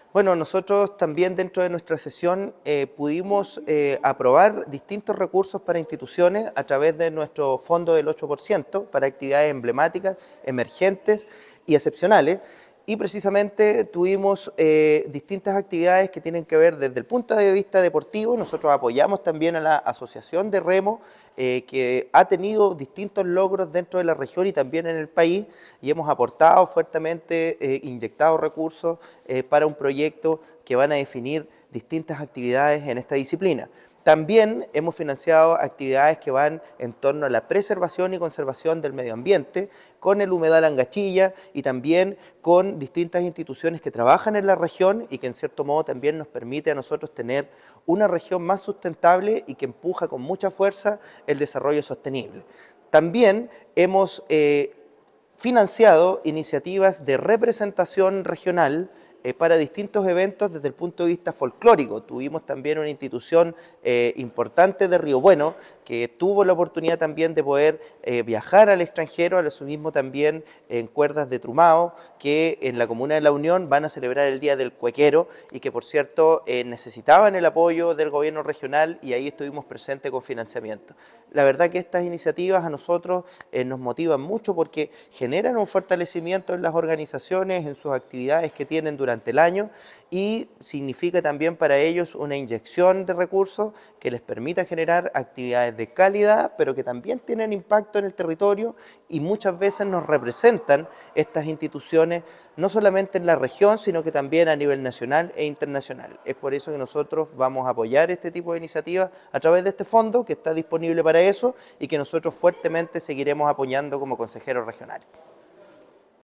Bueno, nosotros también dentro de nuestra sesión pudimos aprobar distintos recursos para instituciones a través de nuestro fondo del 8% para actividades emblemáticas, emergentes y excepcionales. Y precisamente tuvimos distintas actividades que tienen que ver desde el punto de vista deportivo. Nosotros apoyamos también a la Asociación de Remo, que ha tenido distintos logros dentro de la región y también en el país, y hemos aportado fuertemente, inyectado recursos para un proyecto que van a definir distintas actividades en esta disciplina. También hemos financiado actividades que van en torno a la preservación y conservación del medio ambiente, con el humedal Angachilla y también con distintas instituciones que trabajan en la región y que en cierto modo también nos permite a nosotros tener una región más sustentable y que empuja con mucha fuerza el desarrollo sostenible. También hemos financiado iniciativas de representación regional para distintos eventos desde el punto de vista folclórico. Tuvimos también una institución importante de Río Bueno que tuvo la oportunidad también de poder viajar al extranjero, a lo mismo también en Cuerdas de Trumao, que en la Comuna de La Unión van a celebrar el Día del Cuequero y que por cierto necesitaban el apoyo del gobierno regional y ahí estuvimos presentes con financiamiento. La verdad que estas iniciativas a nosotros nos motivan mucho porque generan un fortalecimiento en las organizaciones, en sus actividades que tienen durante el año y significa también para ellos una inyección de recursos que les permita generar actividades de calidad, pero que también tienen impacto en el territorio y muchas veces nos representan estas instituciones no solamente en la región, sino que también a nivel nacional e internacional. Es por eso que nosotros vamos a apoyar este tipo de iniciativas a través de este fondo que está disponible para eso y que nosotros fuertemente seguiremos apoyando como consejeros regionales.